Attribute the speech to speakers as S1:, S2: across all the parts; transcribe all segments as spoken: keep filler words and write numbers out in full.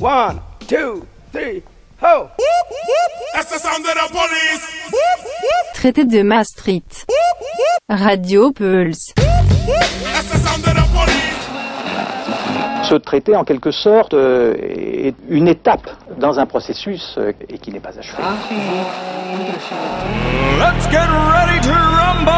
S1: One, two, three, ho!
S2: That's the sound of the police!
S3: Traité de Maastricht. Radio Pulse.
S2: That's the sound of the police!
S4: Ce traité, en quelque sorte, euh, est une étape dans un processus euh, et qui n'est pas achevé.
S5: Let's get ready to rumble!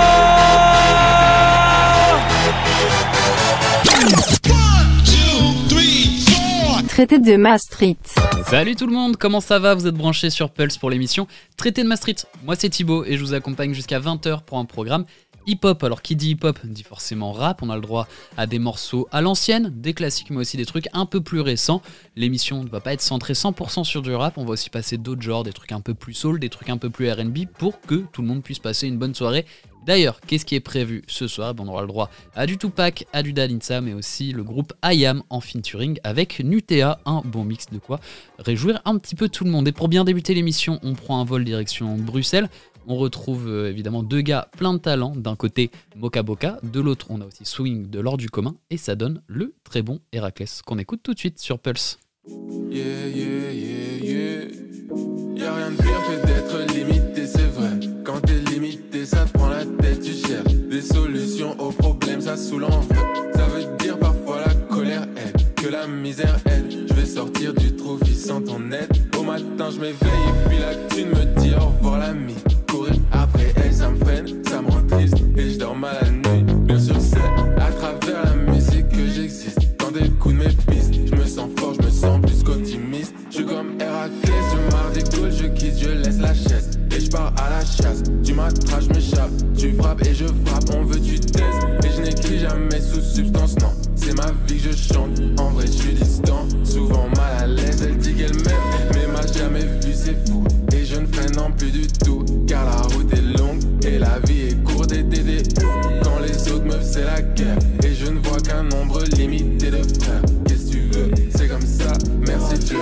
S2: One, two, three, four!
S3: Traité de Maastricht.
S6: Salut tout le monde, comment ça va? Vous êtes branchés sur Pulse pour l'émission Traité de Maastricht. Moi c'est Thibaut et je vous accompagne jusqu'à vingt heures pour un programme hip-hop. Alors qui dit hip-hop dit forcément rap, on a le droit à des morceaux à l'ancienne, des classiques mais aussi des trucs un peu plus récents. L'émission ne va pas être centrée cent pour cent sur du rap, on va aussi passer d'autres genres, des trucs un peu plus soul, des trucs un peu plus R and B pour que tout le monde puisse passer une bonne soirée. D'ailleurs, qu'est-ce qui est prévu ce soir? On aura le droit à du Tupac, à du Dalinsa, mais aussi le groupe I Am en featuring avec Nutea, un bon mix de quoi réjouir un petit peu tout le monde. Et pour bien débuter l'émission, on prend un vol direction Bruxelles. On retrouve euh, évidemment deux gars plein de talent. D'un côté, Moka Boka, de l'autre, on a aussi Swing de l'Or du commun, et ça donne le très bon Héraclès qu'on écoute tout de suite sur Pulse.
S7: Yeah, yeah, yeah, yeah. Y'a rien de pire que d'être limité, c'est vrai. Quand t'es limité, ça te prend la tête, tu cherches des solutions aux problèmes, ça saoule en fait. Ça veut dire parfois la colère aide, que la misère aide. Je vais sortir du trou sans ton aide. Au matin, je m'éveille et puis la thune me dit au revoir l'ami. Courir après elle, ça me freine, ça me rend triste et je dors mal la nuit. Bien sûr, c'est à travers la musique que j'existe. Quand des coups de mes pistes, je me sens fort, je me sens plus qu'optimiste. Je suis comme Héraclès, je marre des couilles, je quitte, je laisse la chaise. Et je pars à la chasse, tu m'attrapes, je m'échappe. Tu frappes et je frappe, on veut tu taises. Et je n'écris jamais sous substance, non. C'est ma vie que je chante, en vrai je suis distant. Souvent mal à l'aise, elle dit qu'elle m'aime, mais m'a jamais vu, c'est fou. Et je ne freine non plus du tout, car la route est longue et la vie est courte et dédé. Quand les autres me faisaient la guerre, et je ne vois qu'un nombre limité de frères. Qu'est-ce que tu veux, c'est comme ça, merci Dieu.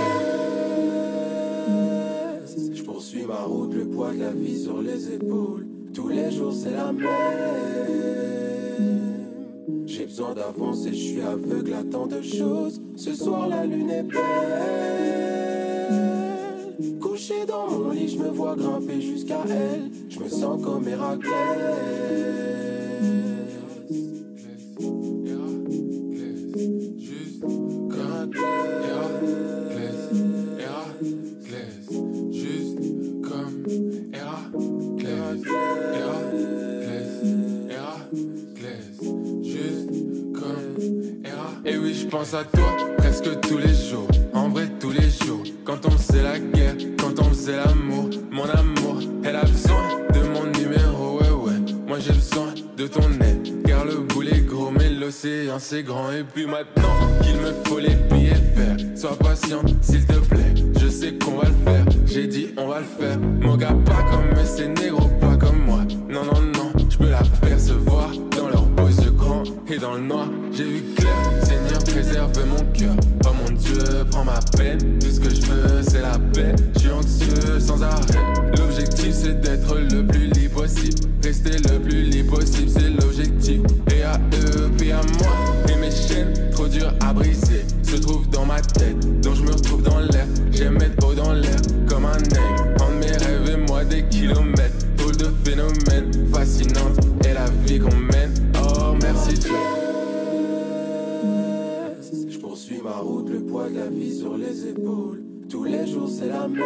S7: Je poursuis ma route, le poids de la vie sur les épaules. Tous les jours c'est la même. J'ai besoin d'avancer, je suis aveugle à tant de choses. Ce soir la lune est belle. Couché dans mon lit, je me vois grimper jusqu'à elle. Je me sens comme Héraclès. Juste comme Héraclès. Héraclès. Juste comme Héraclès. Héraclès. Héraclès. Juste comme Héraclès. Et oui, je pense à toi presque tous les jours. En vrai, tous les jours. Quand on faisait la guerre, quand on faisait l'amour. Mon amour, elle a besoin de mon numéro, ouais, ouais. Moi j'ai besoin de ton aide. Car le boule est gros, mais l'océan c'est grand. Et puis maintenant qu'il me faut les billets verts. Sois patiente, s'il te plaît. Je sais qu'on va le faire. J'ai dit on va le faire. Mon gars, pas comme ces négros, pas comme moi. Non, non, non, je peux l'apercevoir dans leurs beaux yeux grands. Et dans le noir, j'ai vu clair. Seigneur, préserve mon cœur. Oh mon Dieu, prends ma peine. Tout ce que je veux, c'est la paix. Je suis anxieux sans arrêt. L'objectif, c'est d'être le plus libre possible. Rester le plus libre possible, c'est l'objectif. Et à eux, puis à moi. Et mes chaînes, trop dures à briser, se trouvent dans ma tête. Donc je me retrouve dans l'air. J'aime être haut dans l'air, comme un aigle. Entre mes rêves et moi, des kilomètres. Foule de phénomènes fascinantes. Et la vie qu'on mène. Oh, merci Dieu. Je poursuis ma route, le poids de la vie sur les épaules. Tous les jours c'est la même.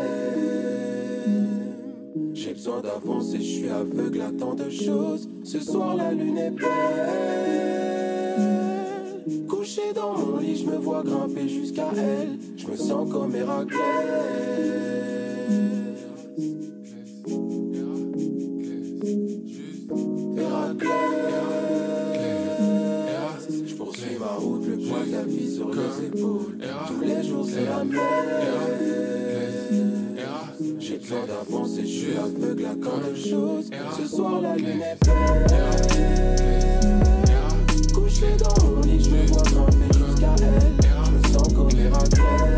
S7: J'ai besoin d'avancer, je suis aveugle à tant de choses. Ce soir la lune est belle. Couché dans mon lit, je me vois grimper jusqu'à elle. Je me sens comme Héraclès. Je poursuis ma route, le poids de la vie sur les épaules. Tous les jours c'est la même. J'ai besoin d'avancer, je suis aveugle à tant de choses. Ce soir la lune est belle. Couché dans mon lit, je me vois grimper jusqu'à elle. Je me sens comme Héraclès.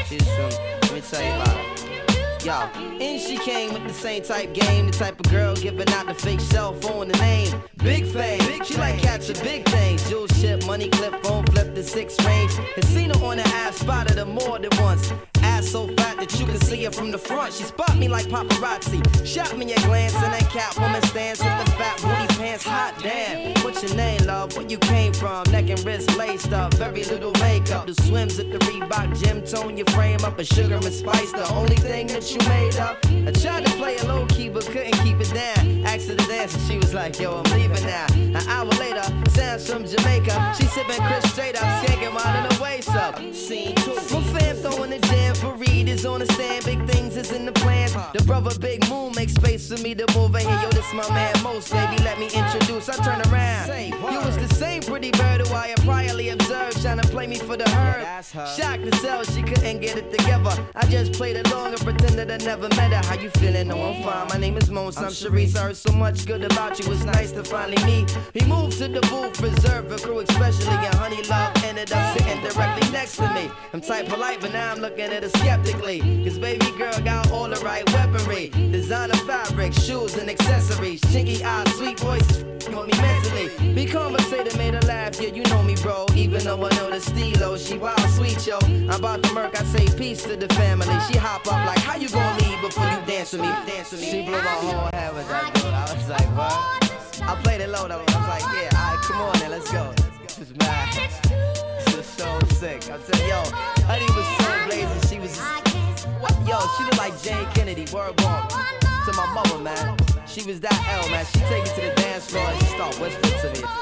S8: She's from, let me tell you about her. Yo, and she came with the same type game, the type of girl giving out the fake cell phone, the name Big Fame. She like catching big things, jewel ship, money clip, phone flip, the six range. And seen her on the ass, spotted her more than once. Ass so fat that you can see her from the front. She spot me like paparazzi, shot me a glance, and that Catwoman stands with the fat booty pants. Hot damn, what's your name, love? Where you came from? Neck and wrist laced up, very little makeup. The swims at the Reebok gym, tone your frame up, and sugar and spice. The only thing that you made up. I tried to play it low key, but couldn't keep it down. Asked her to dance, and she was like, yo, I'm leaving now. An hour later, sounds from Jamaica. She sipping Chris straight up, skanking while in the waist up. Scene two. My fam throwing the jam for Reed is on the stand. Big things is in the plans. The brother Big Moon makes space for me to move in here. Yo, this my man Most, baby, let me introduce. I turn around. You was the same pretty bird who I had priorly observed, trying to play me for the herd. Shocked to sell, she couldn't get it together. I just played along and pretended I never met her. How you feeling? No, I'm fine. My name is Mons. I'm Sharice. I heard so much good about you. It's nice to finally meet. He moved to the booth, reserved for crew, especially. And Honey Love ended up sitting directly next to me. I'm type polite, but now I'm looking at her skeptically. Cause baby girl got all the right weaponry. Designer fabric, shoes and accessories. Chinky eyes, sweet voice, with me mentally. Be conversated, made her laugh. Yeah, you know me, bro. Even though I know the stilo, she wild sweet, yo. I'm about to murk, I say peace to the family. She hop up like, how you gonna leave before you dance with me? Dance with me. She blew my whole head with that dude. I was like, what? I played it low though. I was like, yeah, alright, come on then, let's go. This is mad. This is so sick. I'm telling yo, Honey was so blazing. She was, what? Yo, she looked like Jane Kennedy. Word bomb to my mother, man. She was that L, man. She take it to the dance floor and she start whispering to me.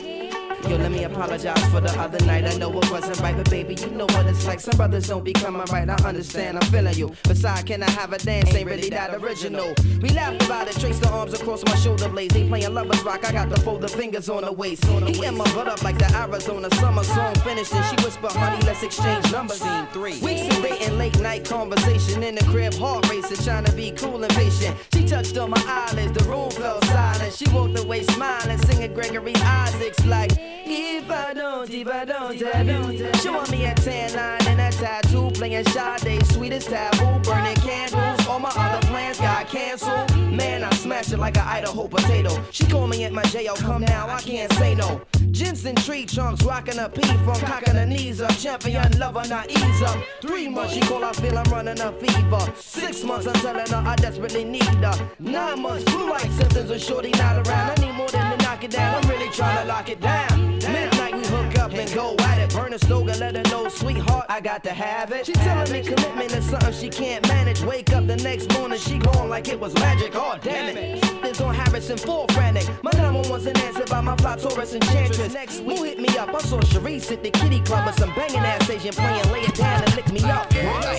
S8: Yo, let me apologize for the other night. I know it wasn't right, but baby, you know what it's like. Some brothers don't be coming right. I understand, I'm feeling you. Besides, can I have a dance? Ain't really that original. We laughed about it, traced the arms across my shoulder blades. They playing lovers rock, I got the fold fingers on the waist. He in my butt up like the Arizona summer song finished. And she whispered, honey, let's exchange numbers. Scene three. Weeks of dating, late night conversation in the crib, heart racing, trying to be cool and patient. She touched on my eyelids, the room fell silent. She walked away smiling, singing Gregory Isaacs like, if I don't, if I don't, I don't. She want me a tan line and a tattoo, playing Sade, sweetest taboo, burning candles. All my other plans got canceled. Man, I smashed it like an Idaho potato. She called me at my J O, come now, I can't say no. Jensen tree trunks, rocking a pee from cocking her knees up. Champion lover, not ease up. Three months, she call, I feel I'm running a fever. Six months, I'm telling her I desperately need her. Nine months, flu-like symptoms with shorty not around. I need more than to knock it down, I'm really trying to lock it down. Midnight, we hook up and go at it. Burn a slogan, let her know, sweetheart, I got to have it. She telling me commitment is something she can't manage. Wake up the next morning, she gone like it was magic. Oh, damn it. It's on Harrison, full frantic. My number wasn't answered by my fly Taurus enchantress. Next week, who hit me up? I saw Sharice at the kitty club with some banging ass Asian playing, lay it down and lick me up.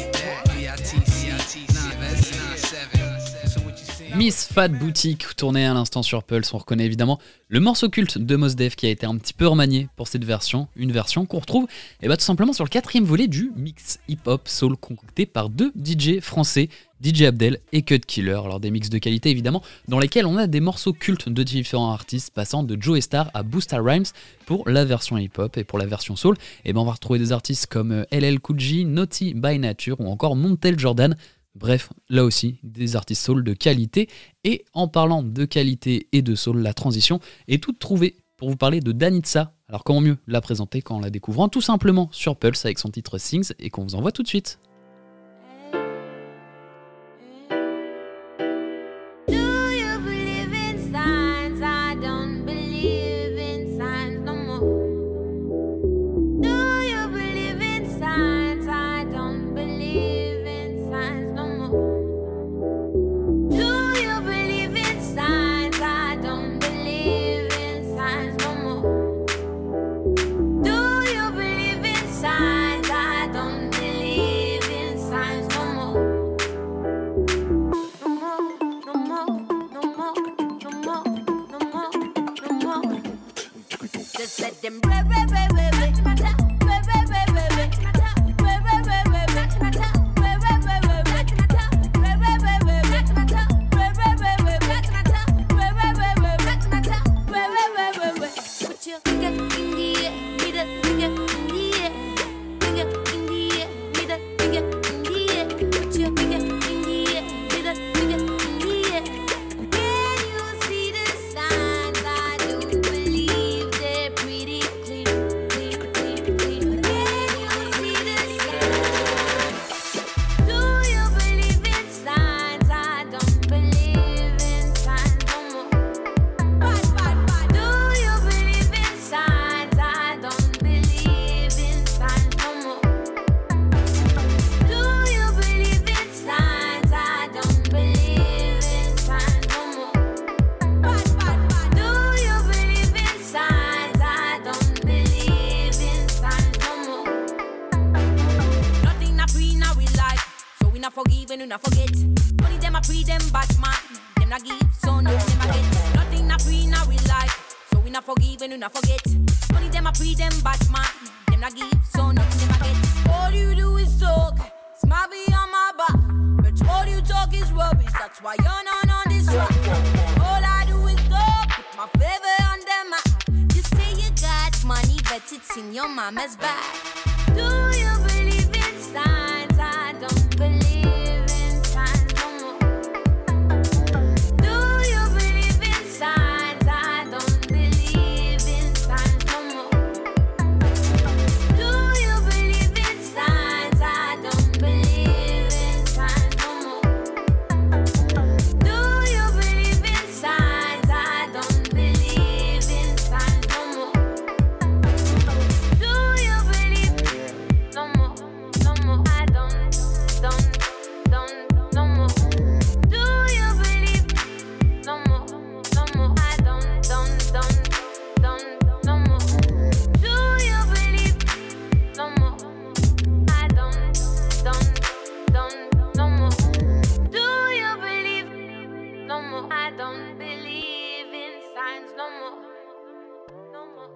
S6: Miss Fat Boutique, tournée à l'instant sur Pulse, on reconnaît évidemment le morceau culte de Mos Def qui a été un petit peu remanié pour cette version, une version qu'on retrouve et bah, tout simplement sur le quatrième volet du mix hip-hop soul concocté par deux D J français, D J Abdel et Cut Killer. Alors des mix de qualité évidemment, dans lesquels on a des morceaux cultes de différents artistes passant de Joe Star à Busta Rhymes pour la version hip-hop et pour la version soul. Et ben on va retrouver des artistes comme L L Cool J, Naughty by Nature ou encore Montel Jordan. Bref, là aussi, des artistes soul de qualité. Et en parlant de qualité et de soul, la transition est toute trouvée pour vous parler de Danitza. Alors comment mieux la présenter qu'en la découvrant tout simplement sur Pulse avec son titre Things et qu'on vous envoie tout de suite.
S9: Do you believe in signs? I don't believe forgive and you not forget. Only them I pre them Batman. Them not give, so nothing them I get. Nothing not free, not real life. So we not forgive and you not forget. Only them I pre them Batman. Them not give, so nothing them I get. All you do is talk, smile behind my back. But all you talk is rubbish, that's why you're not on this track. All I do is talk, put my favor on them map. You say you got money, but it's in your mama's bag. Do you believe in signs? I don't believe in signs no more. Do you believe in signs? I don't believe in signs no more. Do you believe in signs? I don't believe in signs no more. Do you believe in signs? I don't believe in signs no more. Do you believe no more, no more? I don't, don't, don't, no more. Do you believe no more, no more? I don't, don't, don't, don't, no more. Do you believe no more? I don't, don't, don't, no more. Do you believe no more? I don't believe in signs no more, no more.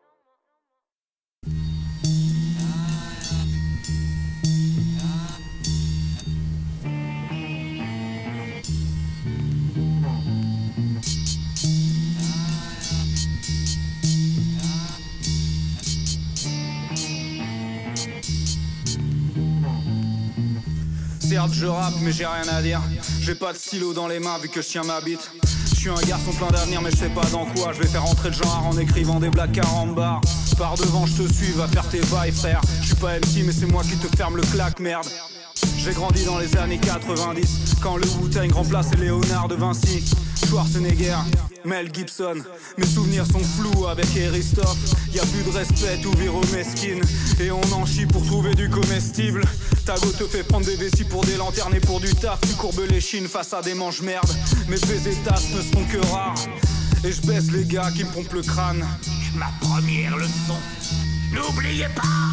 S5: Certes je rappe mais j'ai rien à dire. J'ai pas de stylo dans les mains vu que je tiens ma bite. Je suis un garçon plein d'avenir mais je sais pas dans quoi. Je vais faire rentrer le genre en écrivant des blagues carambars. Par devant je te suis, va faire tes bails frère. Je suis pas M C mais c'est moi qui te ferme le claque merde. J'ai grandi dans les années quatre-vingt-dix quand le Wu-Tang remplaçait Léonard de Vinci. Schwarzenegger, Mel Gibson. Mes souvenirs sont flous avec Christophe. Y'a plus de respect, tout vire au mesquine. Et on en chie pour trouver du comestible. Tago te fait prendre des vessies pour des lanternes et pour du taf. Tu courbes les chines face à des manches merde. Mes faits et tasses ne seront que rares. Et je baisse les gars qui me pompent le crâne.
S10: Ma première leçon, n'oubliez pas,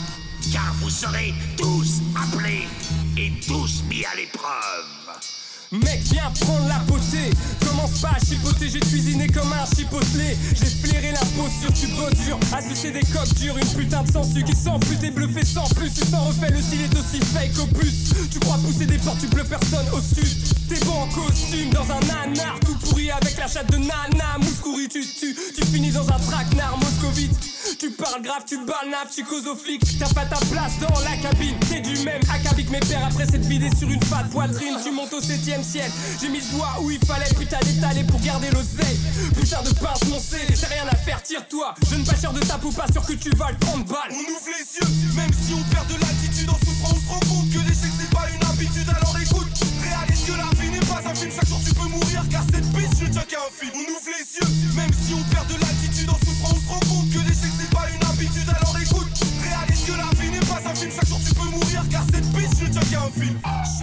S10: car vous serez tous appelés et tous mis à l'épreuve.
S11: Mec, viens prendre la potée. Commence pas à chipoter, j'ai cuisiné comme un chipotelé. J'ai flairé la peau sur tu bosses dur. À sucer des coques dures, une putain de sensu qui sent plus. T'es bluffé sans plus, tu t'en refais, le style est aussi fake au plus. Tu crois pousser des portes, tu pleures personne au sud. T'es bon en costume, dans un nanar. Tout pourri avec la chatte de Nana. Mouskouri, tu tues, tu finis dans un traquenard moscovite. Tu parles grave, tu balnaves, tu causes aux flics. T'as pas ta place dans la cabine. T'es du même acabit que mes pères après cette vidée sur une fat poitrine. Tu montes au septième ciel. J'ai mis le doigt où il fallait, putain d'étaler pour garder l'oseille. Putain de pince moncée, j'ai rien à faire, tire-toi. Jeune pêcheur de tape ou pas sûr que tu vales trente balles.
S2: On ouvre les yeux, même si on perd de l'altitude en souffrant, on se rend compte que l'échec c'est pas une habitude. Alors écoute, réalise que la vie n'est pas un film. Chaque jour tu peux mourir car cette piste ne tient qu'à un fil. On ouvre les yeux, même si on perd de l'altitude en souffrant, on se rend compte que l'échec c'est pas une habitude. Alors écoute, réalise que la vie n'est pas un film. Chaque jour tu peux mourir car cette piste ne tient qu'à un fil.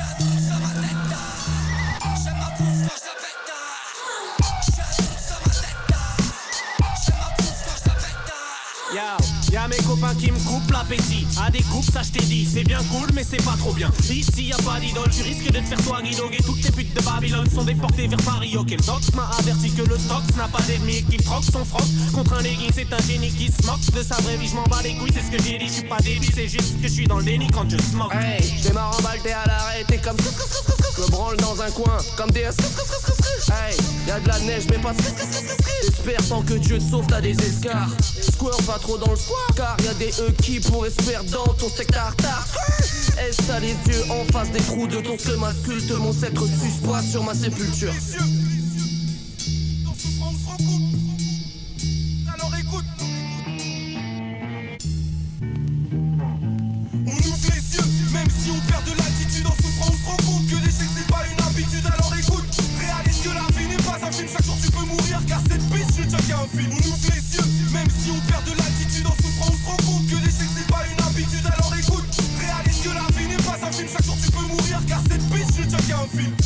S12: Yo, y'a mes copains qui me coupent l'appétit. À des coupes, ça je t'ai dit, c'est bien cool, mais c'est pas trop bien. Ici y'a pas d'idole, tu risques de te faire toi guidoguer. Toutes les putes de Babylone sont déportées vers Paris. Ok, le Tox m'a averti que le Tox n'a pas d'ennemi et qu'il troque son froc contre un legging. C'est un génie qui se moque de sa vraie vie, je m'en bats les couilles, c'est ce que j'ai dit. Je suis pas débile, c'est juste que je suis dans le déni quand je smoke.
S8: Hey, j'démarre en balle, t'es à l'arrêt, t'es comme je me branle dans un coin, comme des hey, y'a de la neige, mais pas j'espère tant que Dieu te sauve, t'as des escarres. Square pas trop dans le square, car y'a des E qui pourraient se perdre dans ton steak tartare. Est-ce t'as les yeux en face des trous de ton schéma culte, mon sceptre suspend sur ma sépulture.
S2: Alors écoute, on ouvre les yeux, même si on perd de l'altitude en souffrant, on se rend compte que l'échec c'est pas une habitude. Alors écoute, réalise que la vie n'est pas un film. Chaque jour tu peux mourir car cette piste ne tient qu'à un fil. On ouvre les yeux, même si on perd de l'altitude en souffrant, on se rend compte que l'échec c'est pas une habitude. Alors écoute, réalise que la vie n'est pas un film. Chaque jour tu peux mourir car cette piste ne tient qu'à un fil.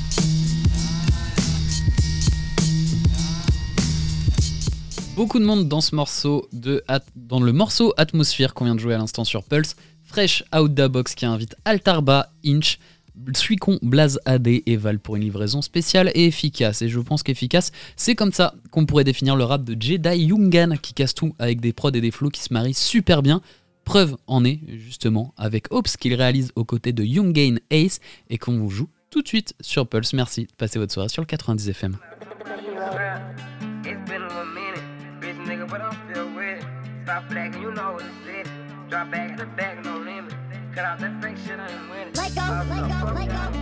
S6: Beaucoup de monde dans ce morceau de At- dans le morceau Atmosphere qu'on vient de jouer à l'instant sur Pulse. Fresh Out Da Box qui invite Altarba, Inch, Suicon, Blaze A D et Val pour une livraison spéciale et efficace. Et je pense qu'efficace, c'est comme ça qu'on pourrait définir le rap de Jedi Yungan qui casse tout avec des prods et des flows qui se marient super bien. Preuve en est justement avec Ops qu'il réalise aux côtés de Youngane Ace et qu'on vous joue tout de suite sur Pulse. Merci de passer votre soirée sur le quatre-vingt-dix F M.
S13: Stop flagging, you know what it said. Drop back at the back, no limit. Cut out that fake shit, I ain't winning. Let go, let go, let go.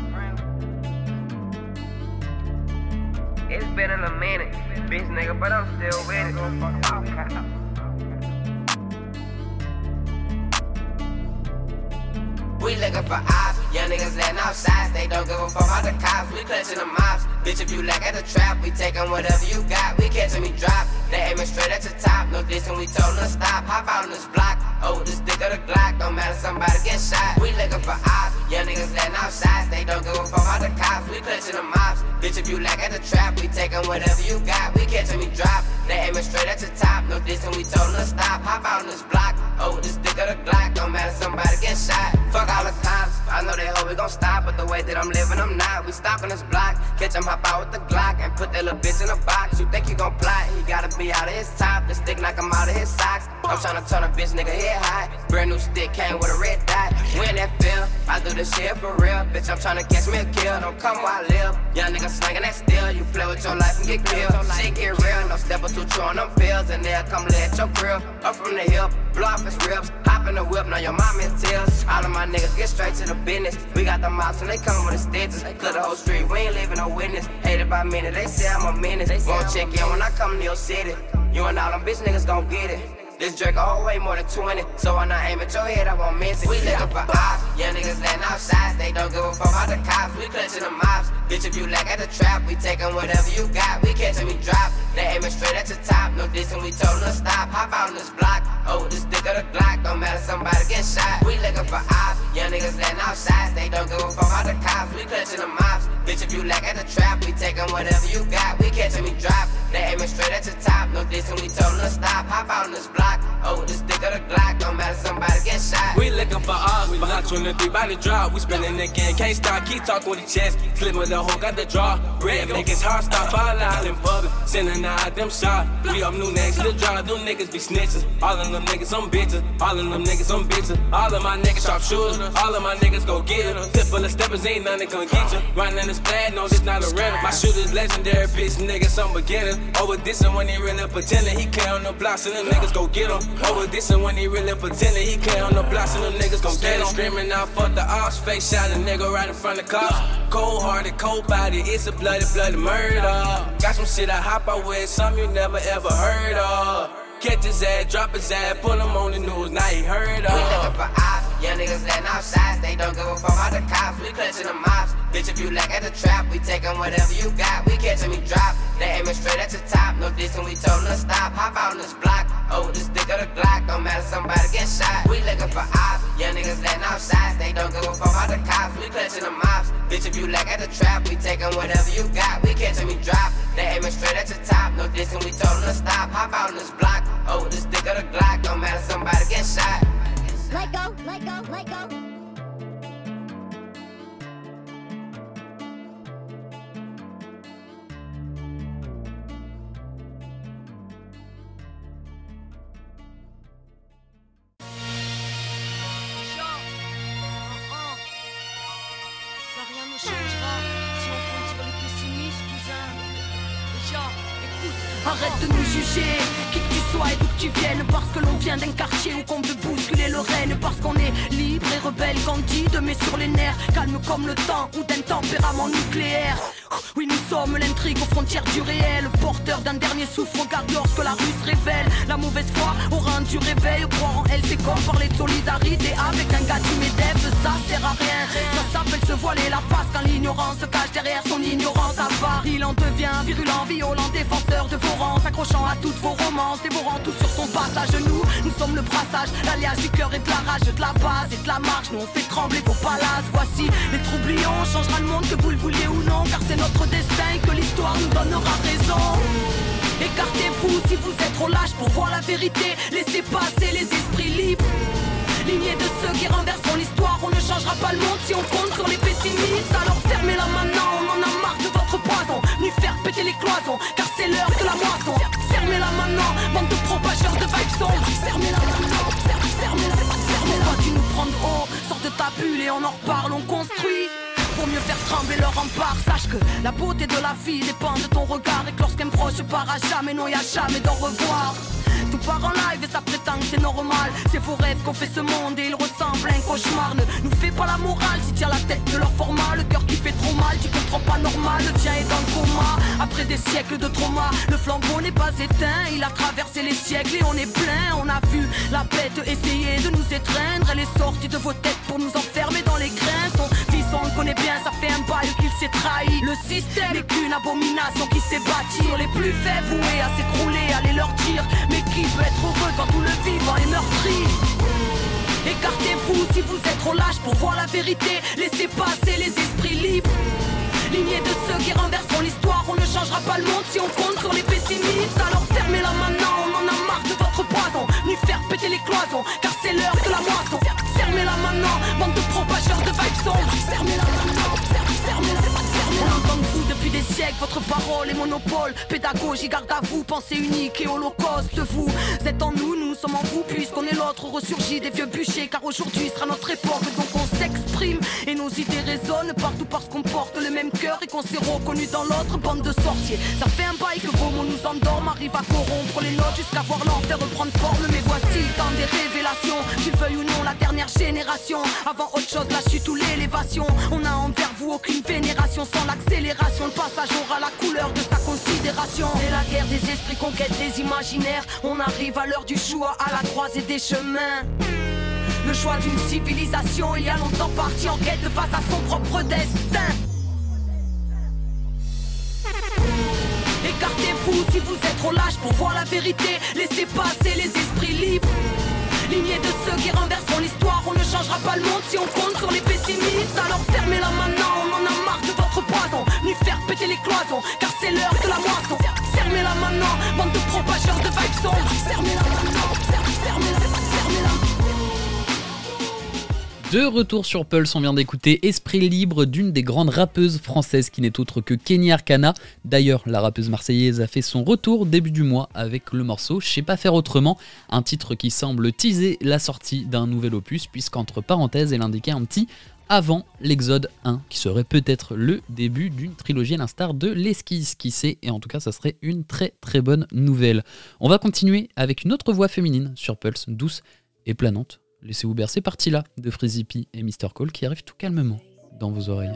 S13: It's been in a minute, bitch nigga, but I'm still with it. We looking for ops, young niggas letting outside. They don't give a fuck about the cops, we clutching the mops. Bitch, if you lack at the trap, we taking whatever you got. We catching me drop, they aiming straight at the top. No dissing, we told them to stop. Hop out on this block, oh, with the stick of the Glock. Don't matter, somebody get shot. We looking for ops, young niggas letting outside. They don't give a fuck about the cops, we clutching the mops. Bitch, if you lack at the trap, we taking whatever you got. We catching me drop, they aiming straight at the top. No dissing, we told them to stop. Hop out on this block, oh, with the stick of the Glock. Don't matter, somebody get shot. Fuck all the cops, I know they hope we gon' stop. But the way that I'm living, I'm not. We stopping this block, catch him, hop out with the Glock and put that little bitch in a box. You think you gon' plot, he gotta be out of his top. The stick knock him out of his socks. I'm tryna turn a bitch nigga head high. Brand new stick came with a red dot. When that feel, I do this shit for real. Bitch, I'm tryna catch me a kill. Don't come while I live. Young nigga slanging that steel. You play with your life and get killed. Shit get real, no step or two chewing them pills. And they'll come lay at your grill. Up from the hip, blow off his ribs. Hop in the whip, now your mom in tears. All of my niggas get straight to the business. We got the mops and they come with the stitches. Clear the whole street, we ain't leaving no witness. Hated by minute, they say I'm a menace. Won't check in when I come to your city. You and all them bitch niggas gon' get it. This Drake a whole way more than twenty. So when I aim at your head, I won't miss it. We looking for ops, young niggas letting outside. They don't give a fuck about the cops, we clutching the mops. Bitch, if you lack at the trap, we taking whatever you got. We catching me drop, they aiming straight at the top. No dissing, we told them to stop. Hop out on this block, oh, with the stick of the Glock. Don't matter, somebody get shot. We looking for ops, young niggas letting outside. They don't give a fuck about the cops, we clutching the mops. Bitch, if you lack at the trap, we taking whatever you got. We catching me drop, they aiming straight at the top. No dissing, we told them to stop. Hop out on this block, oh, with the stick of the Glock. Don't matter, somebody get shot.
S11: We looking for ops, behind twenty-three by the drop. We spinning again, can't stop, keep talking with the chest. Slip with the hoe, got the draw. Red niggas hard stop, fall out in public. Sending out them shots. We up new next, little draw, them niggas be snitches. All of them niggas on bitches, all of them niggas on bitches. All of my niggas sharp shooters, all of my niggas go get it. Tip full of steppers, ain't nothing gon' get you. Running in the splash, no, this not a rental. My shooter's legendary, bitch, niggas, some beginners. Over dissing when he really pretending, he clear on the blocks and them niggas go get him. Over dissing when he really pretending, he clear on the blocks and them niggas gon' get him. Screaming out, fuck the ops, face shot a nigga right in front of cops. Cold hearted, cold body, it's a bloody, bloody murder. Got some shit I hop out with, some you never ever heard of. Catch his ass, drop his ass, pull him on the news, now he heard of.
S13: We looking for ops, young niggas letting outside. They don't give a fuck about the cops, we clutching the mops. Bitch, if you lack at the trap, we taking whatever you got. We catching me drop, they aiming straight at the top. No dissing, we told them to stop. Hop out on this block, oh, with the stick of the Glock. Don't matter, somebody get shot. We looking for ops, young niggas letting outside. They don't give a fuck about the cops, we clutching the mops. Bitch, if you lack at the trap, we taking whatever you got. We catching me drop, they aiming straight at the top. No dissing, we told them to stop. Hop out on this block, oh, with the stick of the Glock. Don't matter, somebody get shot.
S9: Let go, let go, let go.
S14: Arrête de nous juger, qui que tu sois et d'où que tu viennes. Parce que l'on vient d'un quartier où qu'on veut bousculer le règne. Parce qu'on est libre et rebelle, candide mais sur les nerfs. Calme comme le temps ou d'un tempérament nucléaire. Oui, nous sommes l'intrigue aux frontières du réel. Porteur d'un dernier souffle, regarde lorsque la rue se révèle. La mauvaise foi au rang du réveil. Croire en elle, c'est comme parler de solidarité avec un gars du MEDEF. Ça sert à rien, ça s'appelle se voiler la face. Quand l'ignorance se cache derrière son ignorance avare. Il en devient virulent, violent, défenseur de vos rangs. S'accrochant à toutes vos romances, dévorant tout sur son passage. Nous, nous sommes le brassage, l'alliage du cœur et de la rage, de la base et de la marche. Nous on fait trembler vos palaces. Voici les troublions, on changera le monde que vous le vouliez ou non. Car c'est notre destin et que l'histoire nous donnera raison. Écartez-vous si vous êtes trop lâche pour voir la vérité. Laissez passer les esprits libres. Lignée de ceux qui renverseront l'histoire. On ne changera pas le monde si on compte sur les pessimistes. pessimistes, alors fermez-la maintenant, on en a marre de votre poison. Venus faire péter les cloisons, car c'est l'heure de la moisson. Fermez-la maintenant, bande de propageurs de vibes sombres. Fermez-la maintenant, fermez-la, fermez-la, fermez-la. Toi tu nous prends de haut, sors de ta bulle et on en reparle, on construit. Pour mieux faire trembler leur rempart, sache que la beauté de la vie dépend de ton regard. Et que lorsqu'un proche part à jamais, non y'a jamais d'au revoir. Tout part en live et ça prétend que c'est normal. C'est vos rêves qu'on fait ce monde et il ressemble à un cauchemar. Ne nous fais pas la morale si tu as la tête de leur format. Le cœur qui fait trop mal, tu comprends pas normal. Le tien est dans le coma, après des siècles de trauma. Le flambeau n'est pas éteint, il a traversé les siècles et on est plein. On a vu la bête essayer de nous étreindre. Elle est sortie de vos têtes pour nous enfermer dans les grains. Son fils on le connaît bien, ça fait un bail qu'il s'est trahi. Le système n'est qu'une abomination qui s'est bâtie sur les plus faibles voués à s'écrouler, allez leur dire. Mais qui peut être heureux quand tout le vivant est meurtri? Écartez-vous si vous êtes trop lâche pour voir la vérité. Laissez passer les esprits libres. Lignée de ceux qui renverseront l'histoire. On ne changera pas le monde si on compte sur les pessimistes. Alors fermez-la maintenant, on en a marre de votre poison. Venus faire péter les cloisons, car c'est l'heure de la moisson. Fermez-la maintenant, bande de propageurs de vibes sombres. Fermez-la maintenant, fermez-la, fermez-la. On entend de vous depuis des siècles, votre parole est monopole. Pédagogie, garde à vous, pensée unique et holocauste. Vous êtes en nous, nous sommes en vous, puisqu'on est l'autre ressurgi des vieux bûchers. Car aujourd'hui sera notre époque, donc on s'exprime. Et nos idées résonnent partout parce qu'on porte le même cœur et qu'on s'est reconnu dans l'autre bande de sorciers. Ça fait un bail que vos mots nous endorment, arrivent à corrompre les notes jusqu'à voir l'enfer reprendre forme. Mais voici le temps des révélations, qu'il veuille ou non la dernière génération. Avant autre chose, la chute ou l'élévation. On a envers vous aucune vénération sans l'accélération. Le passage aura la couleur de sa considération. C'est la guerre des esprits, conquête des imaginaires. On arrive à l'heure du choix, à la croisée des chemins. Le choix d'une civilisation, il y a longtemps parti en quête face à son propre destin. Écartez-vous si vous êtes trop lâche pour voir la vérité. Laissez passer les esprits libres. Lignée de ceux qui renverseront l'histoire. On ne changera pas le monde si on compte sur les pessimistes. Alors fermez-la maintenant, on en a marre de votre poison. Venus faire péter les cloisons, car c'est l'heure de la moisson. Fermez-la maintenant, bande de propageurs de vibes sombres. Fermez-la maintenant, fermez-la, fermez-la.
S6: De retour sur Pulse, on vient d'écouter Esprit libre d'une des grandes rappeuses françaises qui n'est autre que Kenny Arcana. D'ailleurs, la rappeuse marseillaise a fait son retour début du mois avec le morceau Je sais pas faire autrement, un titre qui semble teaser la sortie d'un nouvel opus puisqu'entre parenthèses elle indiquait un petit avant l'Exode un qui serait peut-être le début d'une trilogie à l'instar de l'Esquisse, qui sait, et en tout cas ça serait une très très bonne nouvelle. On va continuer avec une autre voix féminine sur Pulse, douce et planante. Laissez-vous bercer par Tila de Freezy P et Mister Cole qui arrive tout calmement dans vos oreilles.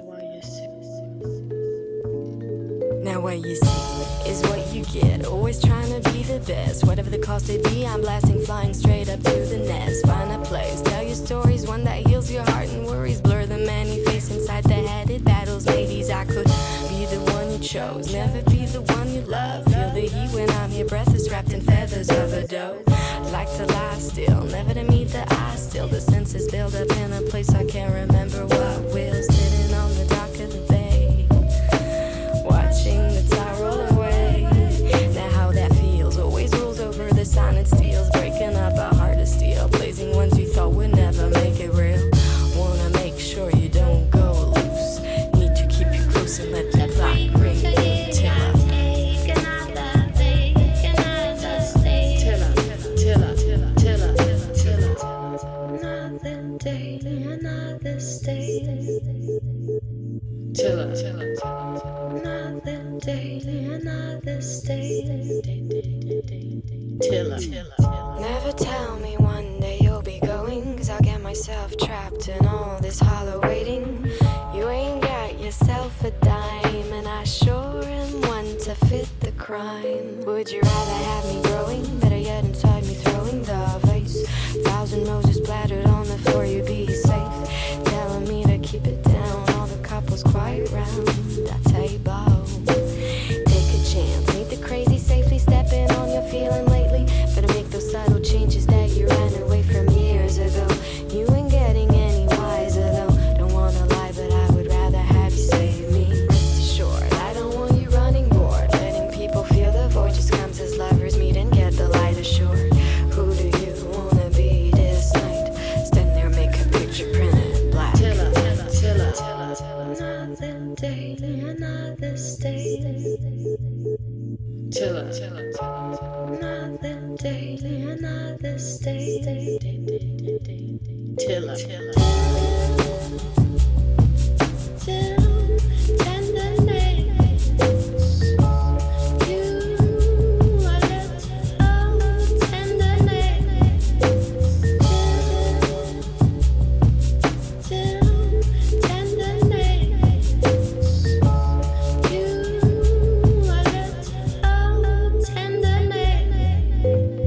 S15: Now what you see is what you get. Always trying to be the best. Whatever the cost it be, I'm blasting, flying straight up to the nest. Find a place, tell your stories, one that heals your heart and worries. Blur the man you face inside the headed battles. Ladies, I could be the one you chose, never be the one you love. Feel the heat when I'm your breath is wrapped in feathers of a dove. Like to lie still, never to meet the eye still. The senses build up in a place I can't remember what will. Sitting on the dock of the bay, watching the tide roll away. Now how that feels always rules over the silent steels, breaking up a heart of steel, blazing ones you thought would never make it real. Wanna make sure you don't go loose, need to keep you close and let the clock ring. Tilla, Tilla, another day, another state. Tilla, never tell me one day you'll be going, cause I'll get myself trapped in all this hollow waiting. You ain't got yourself a dime, and I sure am one to fit the crime. Would you rather have me growing, better yet inside me throwing the vase? Thousand roses splattered on the floor, you'd be safe, telling me to keep it down. Was quite round, I table. Take a chance, meet the crazy safely stepping on your feeling lately. Better make those subtle changes that you ran away from years ago. You ain't getting any wiser though. Don't wanna lie, but I would rather have you save me. Rest assured, I don't want you running bored, letting people feel the void just comes as lovers meet. Tiller, tiller, another day, another state. Tiller, tiller. Till tenderness, you are little tenderness. Till, till tenderness, you are little tenderness.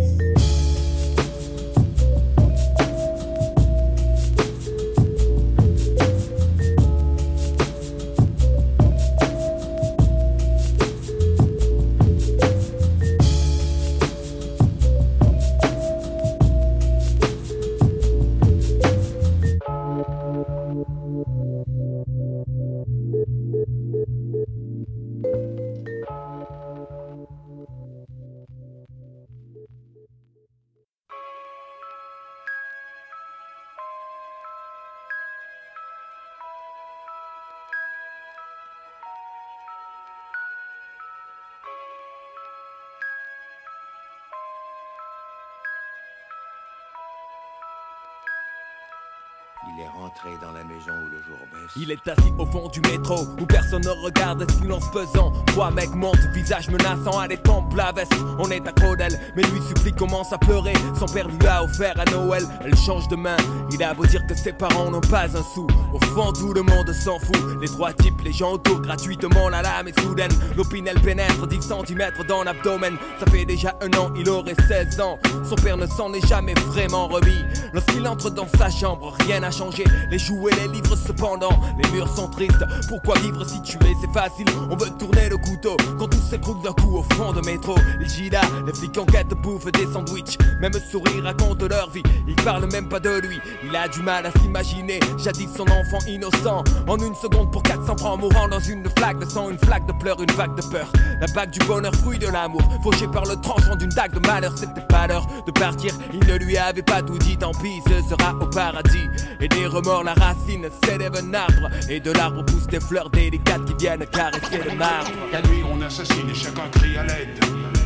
S16: Il est rentré dans la maison où le jour baisse.
S11: Il est assis au fond du métro où personne ne regarde, silence pesant. Trois mecs montent, visage menaçant, à des tempes la veste. On est accro d'elle, mais lui supplie, commence à pleurer. Son père lui a offert à Noël, elle change de main. Il a beau dire que ses parents n'ont pas un sou. Au fond tout le monde s'en fout. Les trois types, les gens autour, gratuitement la lame est soudaine. L'opinel pénètre dix centimètres dans l'abdomen. Ça fait déjà un an, il aurait seize ans. Son père ne s'en est jamais vraiment remis. Lorsqu'il entre dans sa chambre, rien n'a changé. Les jouets, les livres cependant, les murs sont tristes. Pourquoi vivre si tu es, c'est facile. On veut tourner le couteau quand tout s'écroule d'un coup au fond de métro. Les Gida, les flics en quête bouffent des sandwichs. Même sourire raconte leur vie, ils parlent même pas de lui. Il a du mal à s'imaginer, jadis son enfant innocent. En une seconde pour quatre cents francs, mourant dans une flaque de sang, une flaque de pleurs, une vague de peur. La bague du bonheur, fruit de l'amour, fauché par le tranchant d'une dague de malheur. C'était pas l'heure de partir, il ne lui avait pas tout dit. Tant pis, ce sera au paradis. Et des remords, la racine s'élève un arbre. Et de l'arbre poussent des fleurs délicates qui viennent caresser le marbre.
S17: La nuit on assassine et chacun crie à l'aide.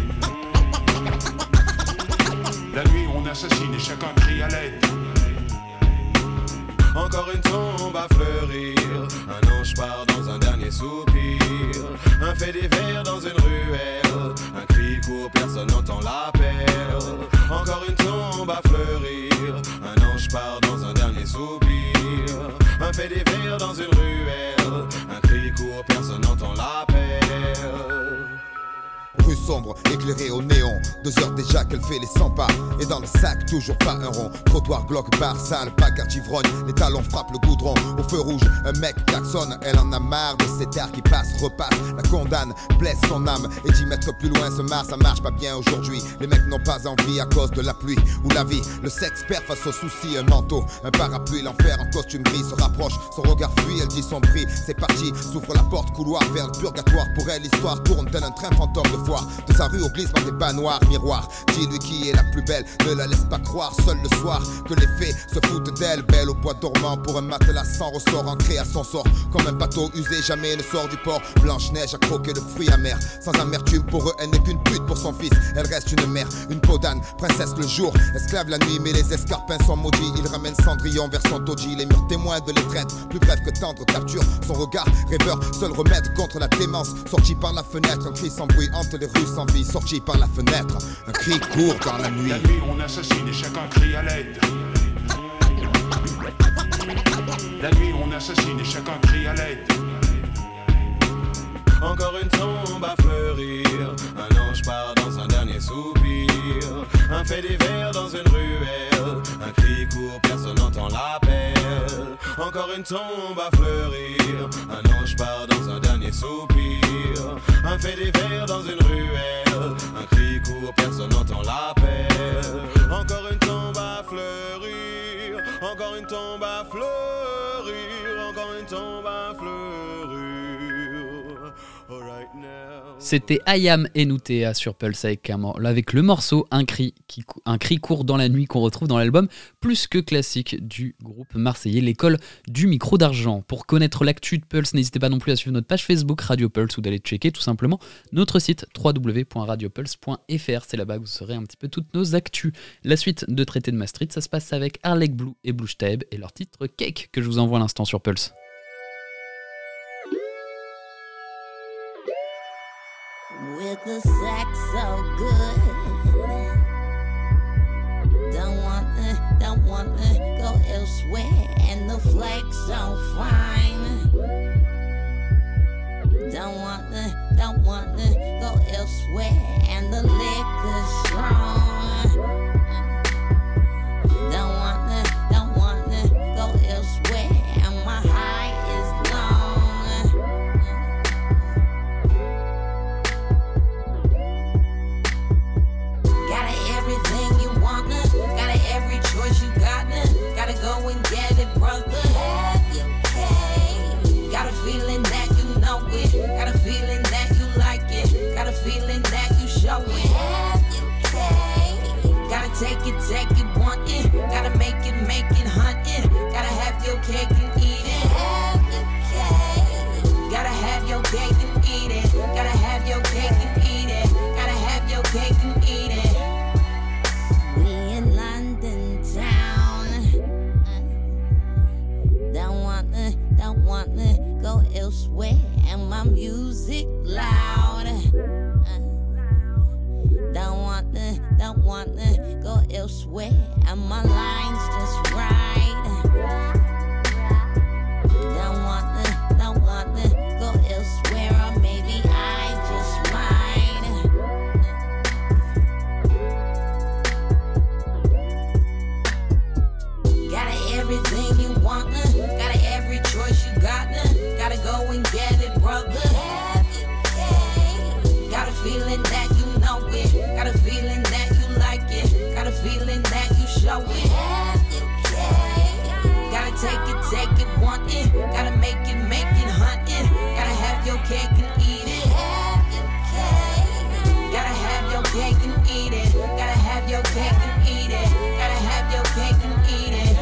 S17: La nuit on assassine et chacun crie à l'aide.
S18: Encore une tombe à fleurir, un ange part dans un dernier soupir, un fait divers dans une ruelle, un cri court, personne n'entend l'appel. Encore une tombe à fleurir, un ange part dans un dernier soupir, un fait divers dans une ruelle, un cri court, personne n'entend l'appel.
S19: Rue sombre, éclairée au néon. Deux heures déjà qu'elle fait les cent pas. Et dans le sac, toujours pas un rond. Trottoir, glauque, bar, sale, bagarre d'ivrogne. Les talons frappent le goudron. Au feu rouge, un mec klaxonne. Elle en a marre de ces terres qui passent, repassent. La condamne, blesse son âme. Et dix mètres plus loin se marre, ça marche pas bien aujourd'hui. Les mecs n'ont pas envie à cause de la pluie ou la vie. Le sexe perd face aux soucis, un manteau, un parapluie. L'enfer en costume gris se rapproche. Son regard fuit, elle dit son prix. C'est parti, s'ouvre la porte, couloir vers le purgatoire. Pour elle, l'histoire tourne tel un train fantôme de foire. De sa rue au glisse par des bas noirs, miroir. Dis-lui qui est la plus belle, ne la laisse pas croire. Seul le soir, que les fées se foutent d'elle. Belle au bois dormant, pour un matelas sans ressort. Ancré à son sort, comme un bateau usé, jamais ne sort du port. Blanche-Neige a croqué le fruit amer. Sans amertume, pour eux, elle n'est qu'une pute pour son fils. Elle reste une mère, une peau d'âne, princesse le jour, esclave la nuit. Mais les escarpins sont maudits, il ramène Cendrillon vers son taudis. Les murs témoins de l'étreinte, plus bref que tendre capture. Son regard rêveur, seul remède contre la démence. Sorti par la fenêtre, un cri sans bruit hante les rues sans vie. Sorti par la fenêtre, un cri court dans la nuit.
S17: La nuit on assassine et chacun crie à l'aide. La nuit on assassine et chacun crie à l'aide.
S18: Encore une tombe à fleurir, un ange part dans un dernier soupir, un fait divers dans une ruelle, un cri court, personne n'entend l'appel. Encore une tombe à fleurir, un ange part dans un dernier soupir, un fait divers dans une ruelle, un cri court, personne n'entend l'appel. Encore une tombe à fleurir, encore une tombe à fleurir, encore une tombe à fleurir.
S6: C'était Ayam Enutea sur Pulse avec, un, avec le morceau Un cri, qui, un cri court dans la nuit qu'on retrouve dans l'album plus que classique du groupe marseillais L'école du micro d'argent. Pour connaître l'actu de Pulse, n'hésitez pas non plus à suivre notre page Facebook Radio Pulse ou d'aller checker tout simplement notre site w w w point radio pulse point f r. C'est là-bas que vous saurez un petit peu toutes nos actus. La suite de Traité de Maastricht, ça se passe avec Arlek Blue et Blue Staeb et leur titre Cake que je vous envoie à l'instant sur Pulse.
S20: With the sex so good, don't want to, don't want to go elsewhere, and the flex so fine. Don't want to, don't want to go elsewhere, and the liquor's strong. Don't want to, don't want to go elsewhere, and my high is long. Go and get it, brother. Have your cake. Got a feeling that you know it. Got a feeling that you like it. Got a feeling that you show it. Have your cake. Gotta take it, take it, want it. Gotta make it, make it, hunt it. Gotta have your cake and eat it. Have your cake. Gotta have your cake and eat it. Gotta have your cake and eat it. Gotta have your cake and eat it. We in London town. Don't wanna, don't wanna go elsewhere, and my music loud. Don't wanna, don't wanna go elsewhere, and my lines just right. Don't wanna, don't wanna go elsewhere, or maybe I just might. Got everything you wanna. Choice you gotta, gotta go and get it, brother. Have your cake. Got a feeling that you know it. Got a feeling that you like it. Got a feeling that you show it. Have your cake. Gotta take it, take it, want it. Gotta make it, make it, hunt it. Gotta have your cake and eat it. Have your cake. Gotta have your cake and eat it. Gotta have your cake and eat it. Gotta have your cake and eat it.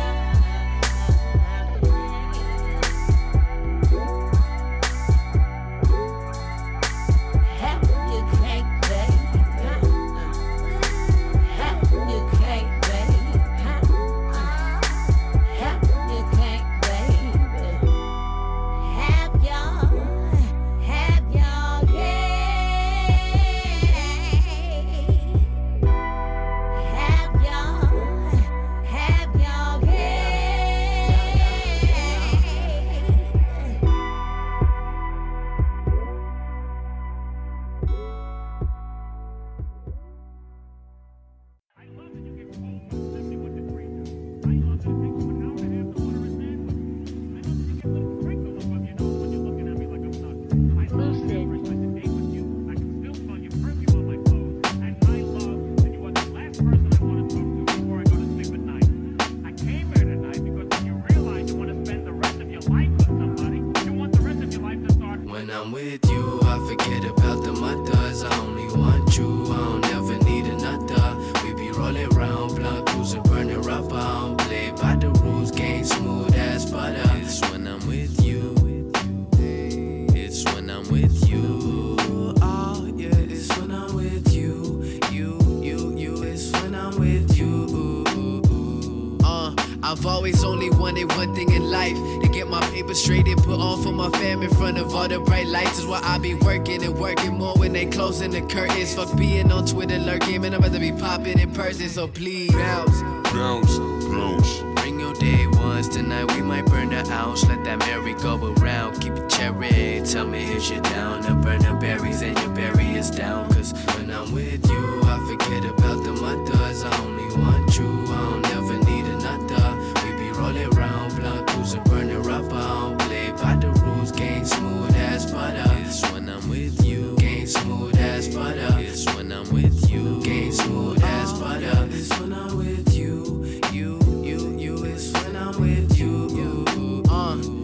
S21: I've always only wanted one thing in life, to get my paper straight and put on for my fam in front of all the bright lights. Is why I be working and working more when they closing the curtains. Fuck being on Twitter lurking, man, I'd rather be popping in person. So please bounce, bounce, bounce. Bring your day ones tonight, we might burn the ounce. Let that merry go around, keep it cherry. Tell me is you down to burn the berries and your berry is down. Cause when I'm with you, I forget about the mothers. I only want you, I don't ever need another. We be rolling round, blunt cruising, burning rubber. I don't play by the rules, game smooth as butter. It's when I'm with you, game smooth as butter. It's when I'm with you, game smooth as butter. It's when I'm with you, you, you, you. It's when I'm with you. Uh, look,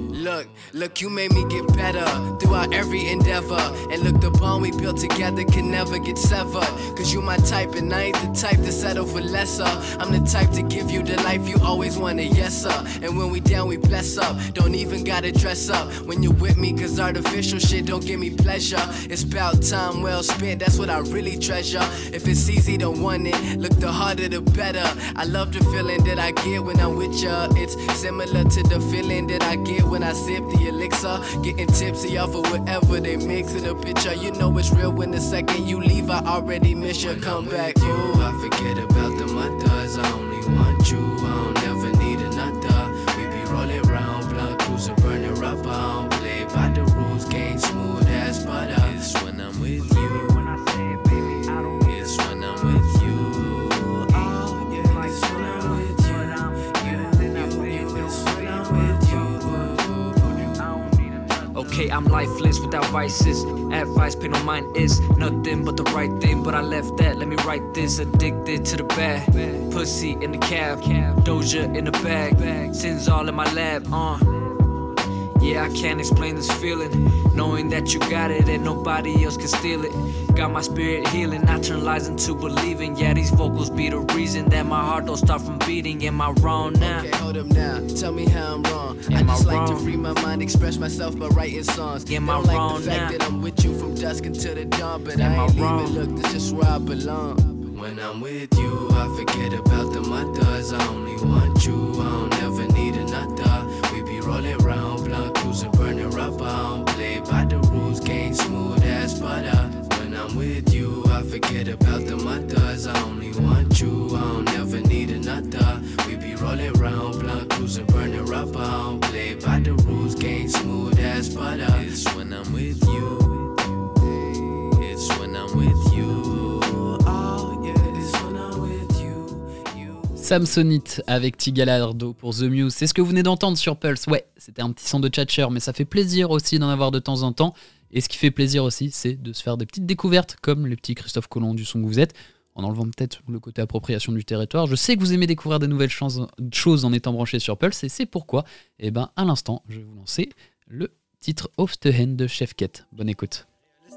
S21: Look, look, you made me get better throughout every endeavor. And look, the bond we built together can never get severed. Cause you my type and I ain't the type to settle for lesser. I'm the type to give you the life you always wanted, yes sir. And when we down, we bless up. Don't even gotta dress up when you're with me, cause artificial shit don't give me pleasure. It's about time well spent, that's what I really treasure. If it's easy, don't want it. Look, the harder the better. I love the feeling that I get when I'm with ya. It's similar to the feeling that I get when I sip the elixir. Getting tipsy off of whatever they mix in a picture. You know it's real when the second you leave, I already miss you. Come back, you. I forget about the mothers. I only want you. I don't ever need another. We be rolling round, blunt cruiser, burning rubber. I don't play by the rules, game smooth as butter. It's when I'm with you. It's when I'm with you. Oh yeah, it's when I'm with you. You, you, you, it's when I'm with you.
S1: Okay, I'm lifeless without vices. Advice, pain on mine is nothing but the right thing. But I left that, let me write this. Addicted to the bad. Pussy in the cab, Doja in the bag. Sins all in my lab, uh. Yeah, I can't explain this feeling. Knowing that you got it and nobody else can steal it. Got my spirit healing, I turn lies into believing. Yeah, these vocals be the reason that my heart don't stop from beating. Am I wrong now?
S21: Okay, hold up now, tell me how I'm wrong.
S1: Am
S21: I just
S1: I
S21: like
S1: wrong?
S21: to free my mind, express myself by writing songs.
S1: Am
S21: Don't
S1: I
S21: like
S1: wrong
S21: the fact
S1: now?
S21: that I'm with you from dusk until the dawn. But
S1: Am
S21: I
S1: I
S21: ain't
S1: wrong?
S21: leaving, look, this is where I belong. When I'm with you, I forget about the mothers. I only want you, I don't ever need another. We be rolling round, blunt cruising, burning rubber. I don't play by the rules, game smooth as butter. When I'm with you, I forget about the mothers. I only want you, I don't ever need another. We be rolling round, blunt cruising, burning rubber. I don't play by the rules, game smooth as butter. It's when I'm with you. It's when I'm with you. Oh yeah, it's when I'm with you.
S6: Samsonite avec Tigalardo pour The Muse. C'est ce que vous venez d'entendre sur Pulse. Ouais, c'était un petit son de tchatcher, mais ça fait plaisir aussi d'en avoir de temps en temps. Et ce qui fait plaisir aussi, c'est de se faire des petites découvertes, comme les petits Christophe Colomb du son que vous êtes, en enlevant peut-être le côté appropriation du territoire. Je sais que vous aimez découvrir de nouvelles choses en étant branché sur Pulse, et c'est pourquoi, eh ben, à l'instant, je vais vous lancer le titre Off the Hand de Chef Ket. Bonne écoute.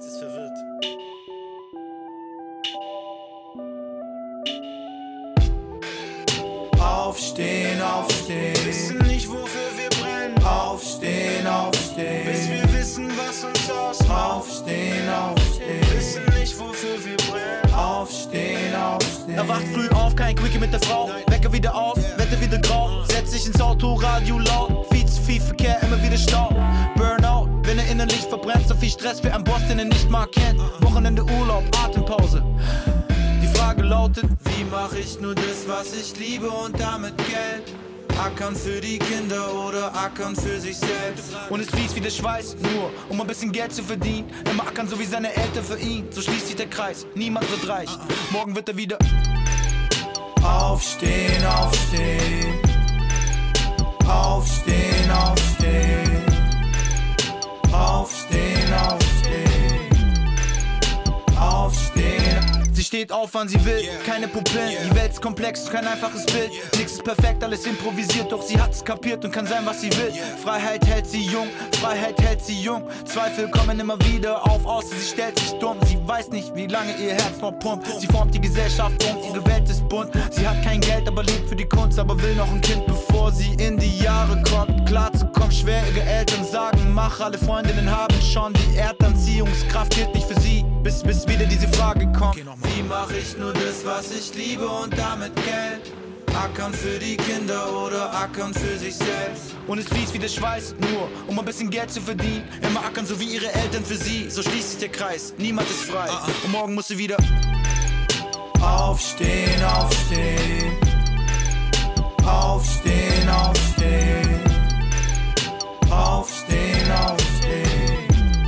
S2: Aufstehen, aufstehen. Wissen nicht, wofür wir brennen. Aufstehen, aufstehen. Bis wir wissen, was uns ausmacht. Aufstehen, aufstehen. Wissen nicht, wofür wir brennen. Aufstehen, aufstehen.
S22: Er wacht früh auf, kein Quickie mit der Frau. Wecker wieder auf, Wetter wieder grau. Setzt sich ins Auto, Radio laut. Viel zu viel Verkehr, immer wieder Stau. Burnout, wenn er innerlich verbrennt. So viel Stress für einen Boss, den er nicht mal kennt. Wochenende Urlaub, Atempause. Die Frage lautet,
S2: wie mach ich nur das, was ich liebe und damit Geld? Ackern für die Kinder oder ackern für sich selbst?
S22: Und es fließt wie der Schweiß, nur um ein bisschen Geld zu verdienen. Immer ackern, so wie seine Eltern für ihn. So schließt sich der Kreis, niemand wird reich. Morgen wird er wieder
S2: aufstehen, aufstehen. Aufstehen, aufstehen. Aufstehen, aufstehen. Aufstehen.
S22: Sie steht auf, wann sie will, keine Pupillen. Die Welt ist komplex, kein einfaches Bild. Nichts ist perfekt, alles improvisiert, doch sie hat's kapiert und kann sein, was sie will. Freiheit hält sie jung, Freiheit hält sie jung. Zweifel kommen immer wieder auf, außer sie stellt sich dumm. Sie weiß nicht, wie lange ihr Herz noch pumpt. Sie formt die Gesellschaft um, ihre Welt ist bunt. Sie hat kein Geld, aber lebt für die Kunst, aber will noch ein Kind, bevor sie in die Jahre kommt. Klar zu kommen, schwer, ihre Eltern sagen, mach, alle Freundinnen haben schon die Erdanziehungskraft, gilt nicht für sie, bis, bis wieder diese Frage kommt.
S2: Wie mach ich nur das, was ich liebe und damit Geld? Ackern für die Kinder oder ackern für sich selbst?
S22: Und es fließt wie der Schweiß, nur um ein bisschen Geld zu verdienen. Immer ackern, so wie ihre Eltern für sie. So schließt sich der Kreis, niemand ist frei. Und morgen muss sie wieder
S2: aufstehen, aufstehen. Aufstehen, aufstehen. Aufstehen, aufstehen.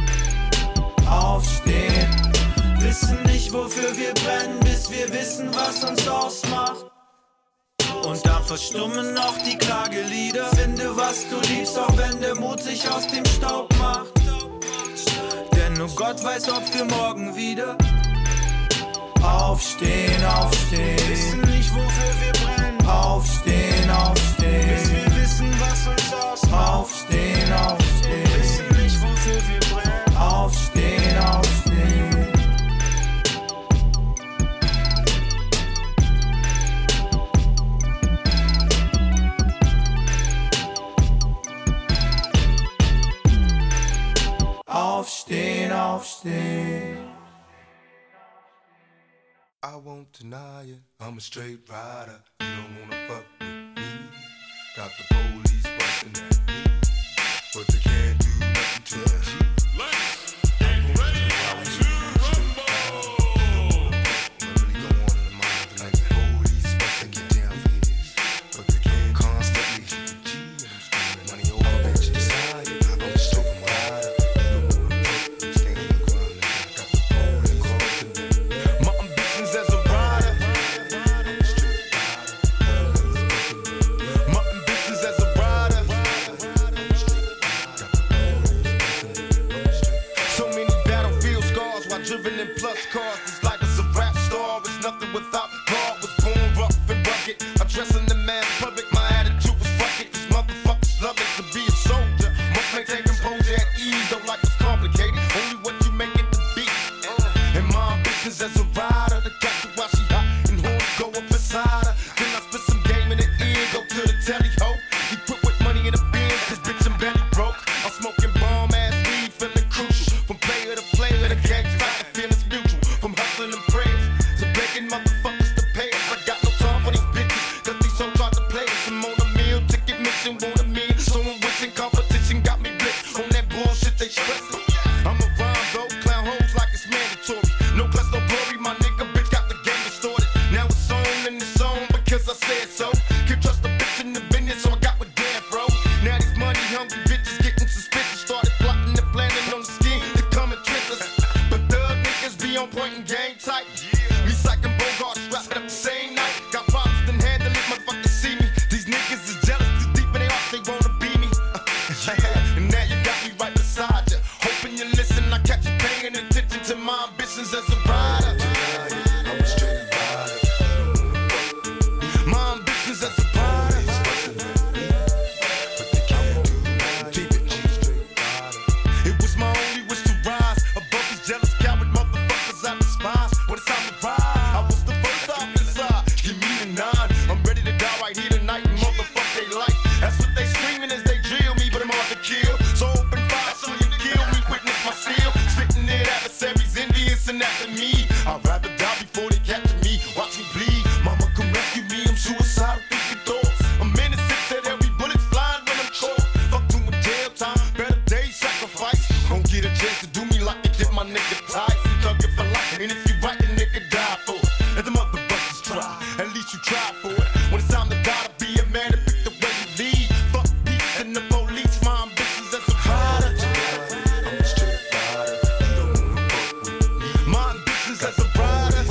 S2: Aufstehen. Wissen nicht, wofür wir brennen, bis wir wissen, was uns ausmacht. Und dann verstummen noch die Klagelieder. Finde, was du liebst, auch wenn der Mut sich aus dem Staub macht. Denn nur Gott weiß, ob wir morgen wieder aufstehen, aufstehen. Wissen nicht, wofür wir brennen. Aufstehen, aufstehen. Bis wir wissen, was uns ausmacht. Aufstehen, aufstehen.
S18: aufstehen, aufstehen.
S2: I won't deny it, I'm a straight rider. You don't wanna fuck with me. Got the police busting at me, but they can't do nothing to me. Let's get ready to rumble. What really go on in the mind of like the police busting get down for this, but they can't constantly hit the G and I'm screaming money over bitches. I'm a straight rider. You don't wanna fuck with me, stay on the ground. Got the police busting at me. My ambitions as a rider. My ambitions as a rider. So many battlefield scars while driven in plus cars. This life is a rap star. It's nothing without God. Was born rough and rugged. I dress in the mass public. My attitude was fuck it. These motherfuckers love it to be a soldier. Most maintain composure at ease. Don't like it's complicated. Only what you make it to be. And my ambitions as a rider. The got you while she hot and horns go up inside her. Then I spit some game in the ear. Go to the telly ho. He put with money in the bin. This bitch I'm belly broke. I'm smoking bomb ass weed, feeling crucial. From player to player, the gang fight, the feelings mutual. From hustling and prayers to begging motherfuckers to pay us. I got no time for these bitches, cause these hoes try to play us. I'm on a meal, ticket mission, want a meal. So I'm wishing competition got me blitzed on that bullshit they stressing. I'm a rhyme though, clown hoes like it's mandatory. No plus no glory, my nigga bitch got the game distorted. Now it's on and it's on because I said so. Can't trust a bitch in the business, so I got with Dan, bro. Now these money hungry bitches getting suspicious. Started plotting and planning on the scheme to come and trick us. But thug niggas be on point and game tight. Me psyching Bogart strapped up the same night. Got problems, then handle it, motherfuckers see me. These niggas is jealous, too deep in their hearts, they wanna be me. Uh, and now you got me right beside you. Hoping you listen, I catch you paying attention to my ambitions as a rider. I'm a straight rider. My ambitions as a rider. But they can't do nothing. It was my only wish to rise above these jealous coward motherfuckers I despise. When it's time to ride, I was the first officer. Give me the nine. I'm ready to die right here tonight and motherfuck they life. That's what they screaming as they drill me, but I'm hard to kill. So open fire, so you kill me, witness my seal. Spitting it adversaries, envious and after me. I'd rather die before they capture me. Watch me bleed. Mama come rescue me, I'm suicidal, thinking thoughts. I'm innocent, said every bullet's flying when I'm caught. Fuck doing jail time, better days sacrifice. Don't get a chance to do me like they did my nigga Tyson. Thug it for life, and if you right, the nigga die for it. Let the mother busters try, at least you try for it. When it's time to die, to be a man and pick the way you lead. Fuck peace and the police, my ambitions as a rider. I'm a straight rider, you don't wanna fuck with me. My ambitions as a rider.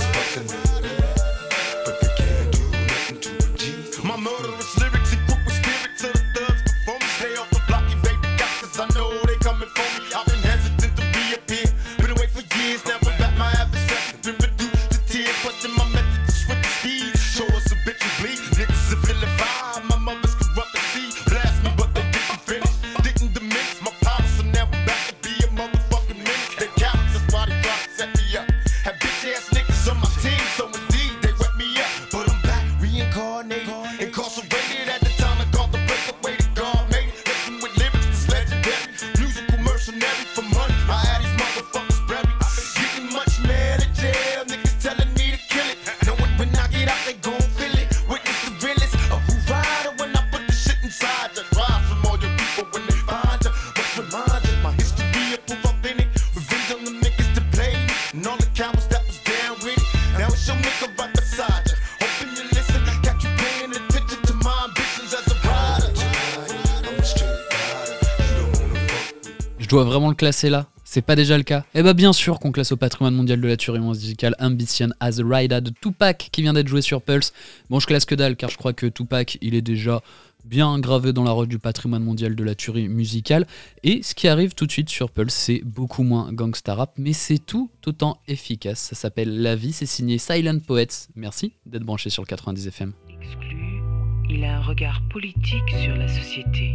S2: But they can't do nothing to a G. My murderous lyrics equipped with spirit to the thugs performance. Stay off the block, evade the cops, cause I know they coming for me. I've been hesitant to reappear, been away for years. Now I'm back, my adversary been reduced to tears. Questing my method to switch the speed. Show us a bitch and bleed. Niggas are feeling vibe. My mother's corrupt and see. Blast me, but they didn't finish. Didn't diminish my power, so now I'm back to be a motherfucking menace. They cowards, that's why they try to set me up. Had bitch ass niggas on my team, so indeed they wet me up. But I'm back, reincarnated, incarcerated at the time I called the breakaway to God made it. Listen with lyrics that's legendary. Musical mercenary for money. I had these motherfuckers buried. Getting much mad at jail, niggas telling me to kill it. Knowing when I get out, they gon' feel it. Witness the realest of who rider when I put the shit inside you. Rise from all your people when they find you. Must remind you, my history will prove authentic. Revenge on the niggas to play me. And all the cowards that was down with it. Now it's your nigga right beside you. Hoping you listen, got you paying attention to my ambitions as a rider. I'm a straight rider, you don't wanna fuck with.
S6: Je dois vraiment le classer là? C'est pas déjà le cas? Eh bah bien sûr qu'on classe au patrimoine mondial de la tuerie musicale Ambition as a Rider de Tupac qui vient d'être joué sur Pulse. Bon, je classe que dalle car je crois que Tupac il est déjà bien gravé dans la roche du patrimoine mondial de la tuerie musicale. Et ce qui arrive tout de suite sur Pulse, c'est beaucoup moins gangsta rap, mais c'est tout autant efficace. Ça s'appelle La Vie, c'est signé Silent Poets. Merci d'être branché sur le quatre-vingt-dix F M.
S3: Il a un regard politique sur la société.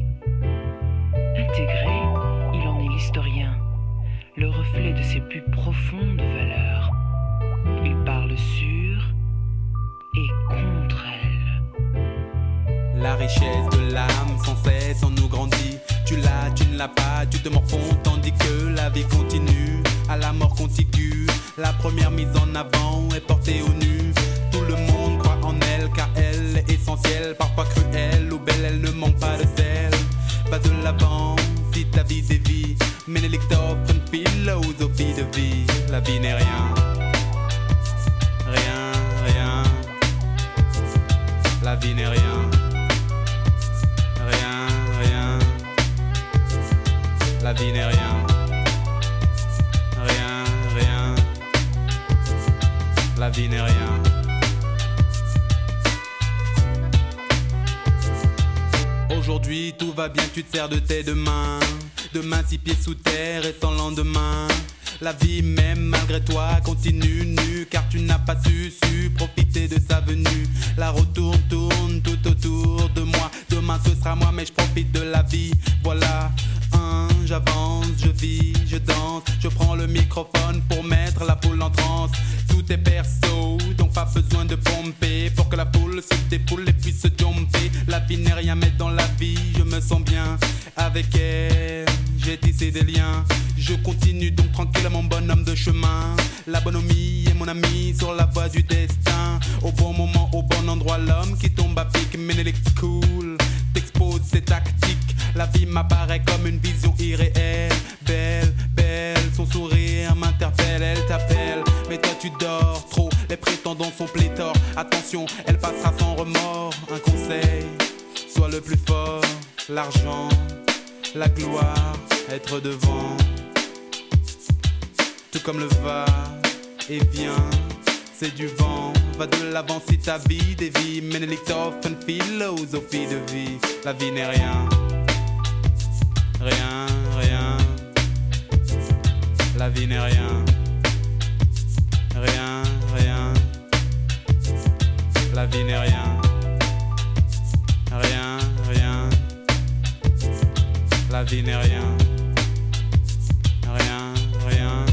S3: Intégré, il en est l'historien, le reflet de ses plus profondes valeurs. Il parle sur et contre elle.
S4: La richesse de l'âme sans cesse en nous grandit. Tu l'as, tu ne l'as n'a pas, tu te morfonds tandis que la vie continue. À la mort contiguë, la première mise en avant est portée au nu. Tout le monde croit en elle car elle est essentielle. Parfois cruelle ou belle, elle ne manque pas de sel. Pas de l'avant, si ta vie dévie. Ménélictophe, une philosophie de vie. La vie n'est rien. Rien, rien. La vie n'est rien. Rien, rien. La vie n'est rien. Rien, rien. La vie n'est rien. Aujourd'hui tout va bien, tu te sers de tes deux mains. Demain six pieds sous terre et sans lendemain. La vie même malgré toi continue nue. Car tu n'as pas su, su profiter de sa venue. La roue tourne, tourne tout autour de moi. Demain ce sera moi mais je profite de la vie. Voilà, hein, j'avance, je vis, je danse. Je prends le microphone pour mettre la foule en transe. Tout est perso, donc pas besoin de pomper. Pour que la foule se défoule et puisse se jumper. La vie n'est rien mais dans la vie je me sens bien. Avec elle j'ai tissé des liens. Je continue donc tranquille à mon bonhomme de chemin. La bonhomie est mon ami sur la voie du destin. Au bon moment, au bon endroit, l'homme qui tombe à pic. Ménélique cool, t'expose ses tactiques. La vie m'apparaît comme une vision irréelle. Belle, belle, son sourire m'interpelle. Elle t'appelle, mais toi tu dors trop. Les prétendants sont pléthores. Attention, elle passera sans remords. Un conseil, sois le plus fort. L'argent, la gloire, être devant. Tout comme le va et vient, c'est du vent. Va de l'avant si ta vie dévie. Ménélictophe, une philosophie de vie. La vie n'est rien. Rien, rien. La vie n'est rien. Rien, rien. La vie n'est rien. Rien, rien. La vie n'est rien. Rien, rien.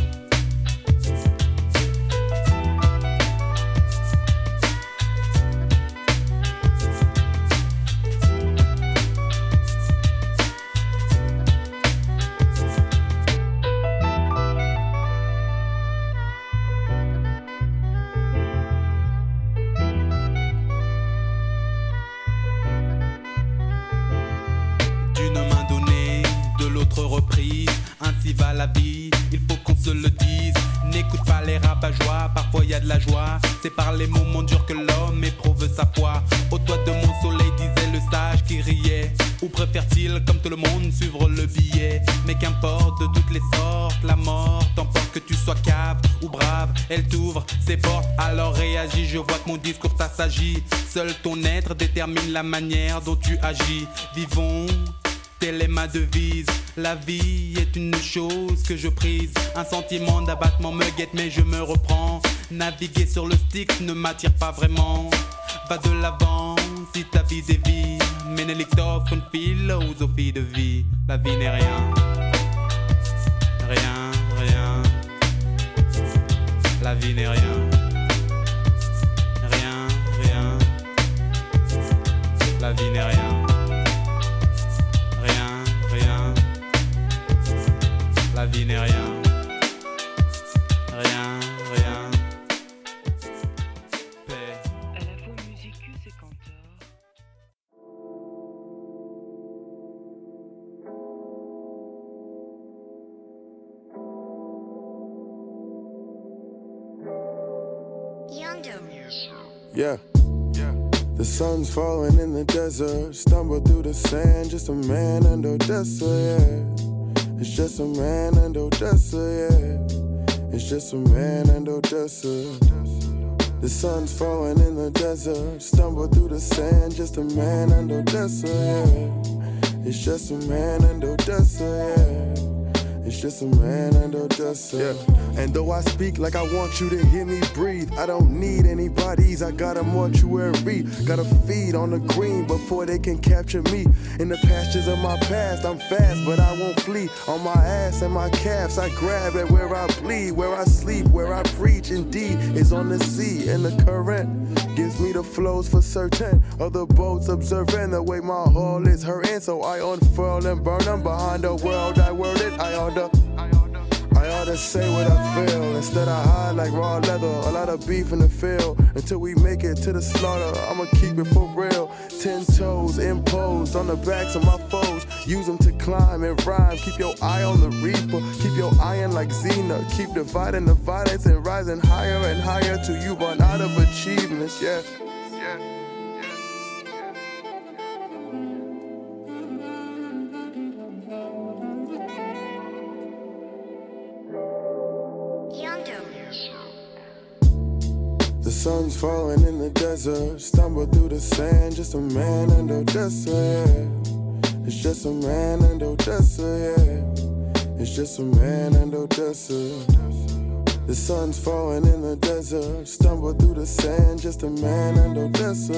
S4: Reprise, ainsi va la vie, il faut qu'on se le dise. N'écoute pas les rabat-joie, parfois y a de la joie. C'est par les moments durs que l'homme éprouve sa foi. Au toit de mon soleil disait le sage qui riait. Ou préfère-t-il, comme tout le monde, suivre le billet? Mais qu'importe de toutes les sortes, la mort t'emporte que tu sois cave ou brave. Elle t'ouvre ses portes, alors réagis. Je vois que mon discours t'assagit. Seul ton être détermine la manière dont tu agis. Vivons, telle est ma devise. La vie est une chose que je prise. Un sentiment d'abattement me guette mais je me reprends. Naviguer sur le Styx ne m'attire pas vraiment. Va de l'avant si ta vie dévie. Ménélictophe, une philosophie de vie. La vie n'est rien. Rien, rien. La vie n'est rien. Rien, rien. La vie n'est rien. Rien, rien. La vie n'est rien. Rien, rien. Paix.
S3: À la fois musicus et cantor.
S7: Yeah. Yeah. The sun's falling in the desert. Stumble through the sand. Just a man and Odessa, yeah. It's just a man and Odessa, yeah. It's just a man and Odessa. The sun's falling in the desert. Stumble through the sand. Just a man and Odessa, yeah. It's just a man and Odessa, yeah. It's just a man and Odessa. Yeah. And though I speak like I want you to hear me breathe, I don't need anybody's, I got a mortuary. Gotta feed on the green before they can capture me. In the pastures of my past, I'm fast, but I won't flee. On my ass and my calves, I grab at where I bleed, where I sleep, where I preach. Indeed, is on the sea, and the current gives me the flows for certain. Other boats observing the way my hull is hurting, so I unfurl and burn them behind the world I worded. I ought to, I ought to say what I feel. Instead I hide like raw leather, a lot of beef in the field. Until we make it to the slaughter, I'ma keep it for real. Ten toes imposed on the backs of my foes. Use them to climb and rhyme. Keep your eye on the reaper. Keep your iron like Xena. Keep dividing the violence and rising higher and higher till you run out of achievements. Yeah, yeah. The sun's falling in the desert. Stumble through the sand. Just a man and Odessa, yeah. It's just a man and Odessa, yeah. It's just a man and Odessa. The sun's falling in the desert. Stumble through the sand. Just a man and Odessa,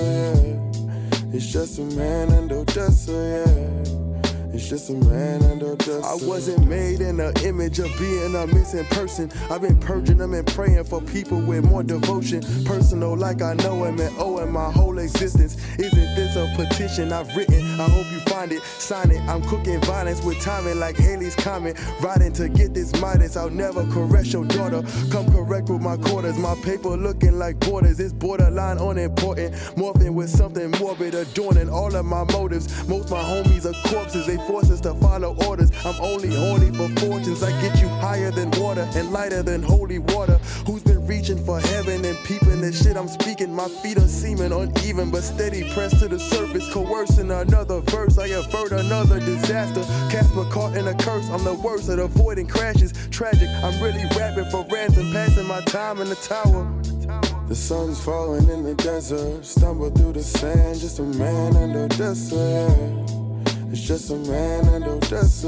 S7: yeah. It's just a man and Odessa, yeah. It's just a man and Odessa. I wasn't made in the image of being a missing person. I've been purging them and praying for people with more devotion. Personal like I know him and owe him my whole existence. Isn't this a petition I've written? I hope you find it, sign it. I'm cooking violence with timing like Haley's Comet. Riding to get this Midas, I'll never caress your daughter. Come correct with my quarters, my paper looking like borders. It's borderline unimportant, morphing with something morbid, adorning all of my motives. Most my homies are corpses, they force us to follow orders. I'm only horny for fortunes. I get you higher than water and lighter than holy water. Who's been reaching for heaven and peeping the shit I'm speaking? My feet are seeming uneven but steady pressed to the surface, coercing another verse. I avert another disaster. Casper caught in a curse. I'm the worst at avoiding crashes. Tragic, I'm really rapping for ransom, passing my time in the tower. The sun's falling in the desert. Stumble through the sand. Just a man and Odessa, yeah. It's just a man and Odessa,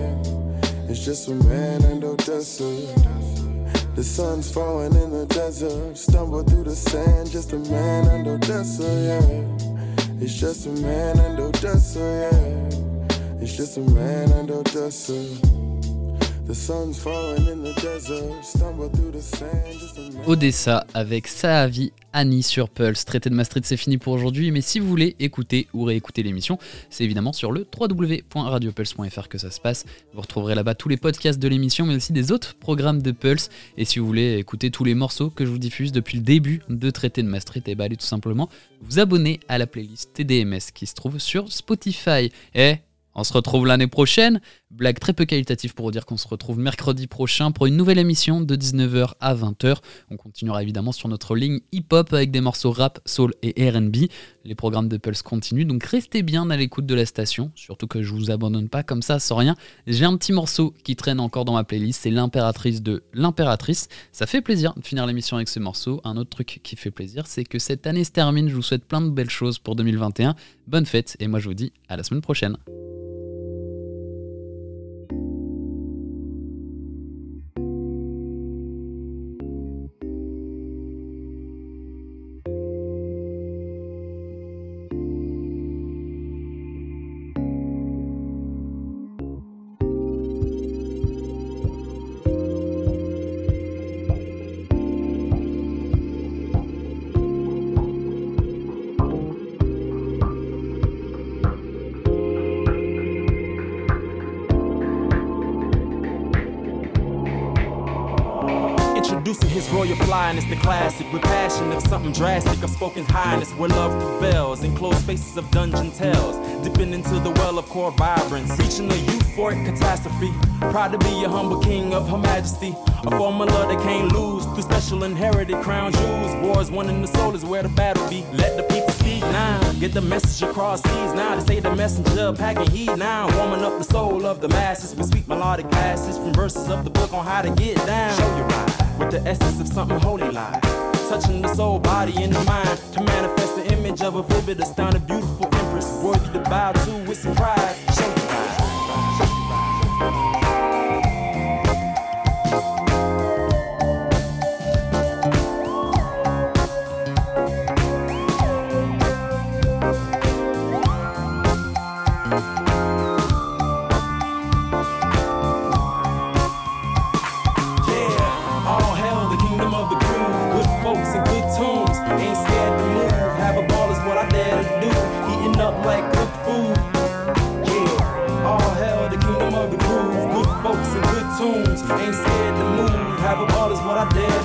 S7: yeah. It's just a man and Odessa. The sun's falling in the desert. Stumble through the sand. Just a man and Odessa, yeah. It's just a man and Odessa, yeah. It's just a man and Odessa. The sun's falling in the desert. Stumble through the sand. Just a man.
S6: Odessa avec Saavi, Annie sur Pulse. Traité de Maastricht, c'est fini pour aujourd'hui, mais si vous voulez écouter ou réécouter l'émission, c'est évidemment sur le w w w point radio pulse point f r que ça se passe. Vous retrouverez là-bas tous les podcasts de l'émission, mais aussi des autres programmes de Pulse. Et si vous voulez écouter tous les morceaux que je vous diffuse depuis le début de Traité de Maastricht, et bah allez tout simplement vous abonner à la playlist T D M S qui se trouve sur Spotify. Et on se retrouve l'année prochaine. Blague très peu qualitative pour vous dire qu'on se retrouve mercredi prochain pour une nouvelle émission de dix-neuf heures à vingt heures. On continuera évidemment sur notre ligne hip-hop avec des morceaux rap, soul et R and B. Les programmes de Pulse continuent, donc restez bien à l'écoute de la station. Surtout que je vous abandonne pas comme ça sans rien. J'ai un petit morceau qui traîne encore dans ma playlist, c'est L'Impératrice de L'Impératrice. Ça fait plaisir de finir l'émission avec ce morceau. Un autre truc qui fait plaisir, c'est que cette année se termine. Je vous souhaite plein de belles choses pour deux mille vingt et un. Bonne fête et moi je vous dis à la semaine prochaine.
S5: Introducing his royal flyness, the classic with passion of something drastic. I've spoken highness where love prevails in closed spaces of dungeon tales, dipping into the well of core vibrance, reaching a euphoric catastrophe. Proud to be a humble king of Her Majesty, a formula that can't lose through special inherited crown jewels. Wars won in the soul is where the battle be. Let the people speak now, get the message across seas now. To say the messenger packing heat now, warming up the soul of the masses with sweet melodic passages from verses of the book on how to get down. Show you right. With the essence of something holy life, touching the soul, body, and the mind, to manifest the image of a vivid, astounded, beautiful empress, worthy to bow to with some pride. Show you right. tunes. Ain't scared to move, have them all is what I dare